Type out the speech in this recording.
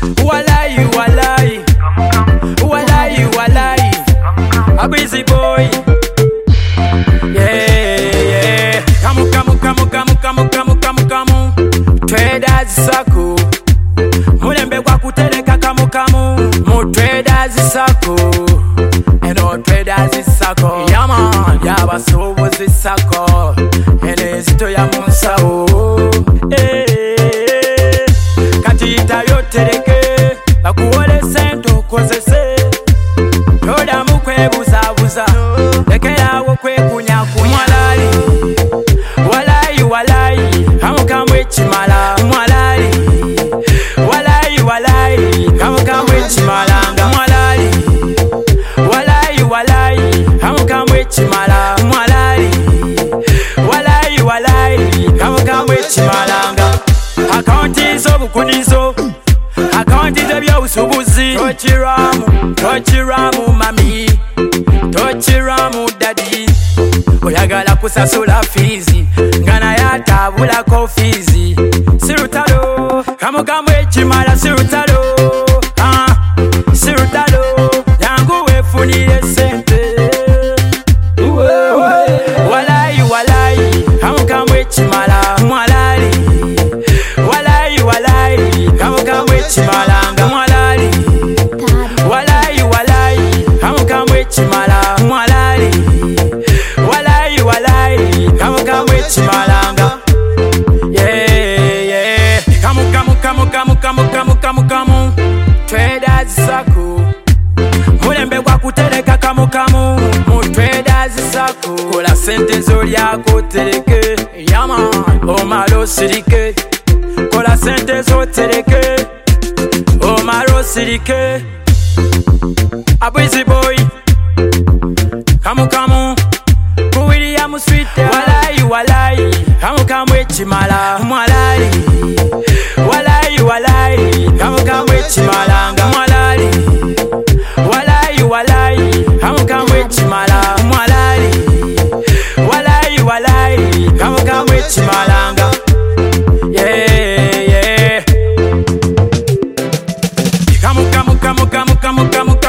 Walai, walai, walai, walai, a busy boy. Yeah, come, come, come, come, come, come, come, come. Traders sako, mulembe kwa kuteleka kamu kamu. Mu traders sako, eno traders sako. Yama, yaba sobo sako, ene zito ya munsao. Katita yotereke, bakuole sento kozese. Yoda mukwe buza buza, lekera wokwe kunya kunya. Mwalali, walai walai, hamukamwe chimala. Mwalali, walai walai, hamukamwe chimalanga. Mwalali, walai walai, hamukamwe chimala. Mwalali, walai walai, hamukamwe chimalanga. Akaunti zo bukunizo, akaunti zo by'obusubuzi. Tochiramu mami, tochiramu daddy. Oyagala kusasula fizi, ngana yatabulako fizi. Sirutalo, kamukamwe ekimala sirutalo. Sirutalo, yangu wefunire sente. Walai walai, kamukamwe ekimala. Mwalali, walai walai, kamukamwe ekimalanga. Mwalali, walai walai, kamukamwe ekimala. Mwalali, walai walai, kamukamwe ekimalanga. Yeah, yeah, kamu kamu kamu kamu kamu kamu kamu kamu. Traders sako, mulembe kwa kuteleka kamu kamu. Mu traders sako, kola sente zolyako tereke. Yama, omalo sirike, kola sente zo tereke. Omalo sirike, a busy boy. Kamu kamu, William Sweet. Walai walai, kamukamwe ekimala. Mwalali, walai walai, kamukamwe ekimalanga. Mwalali, walai walai, kamukamwe ekimala. Mwalali, walai walai, kamukamwe ekimalanga. Yeah, yeah. Kamu kamu kamu kamu kamu kamu.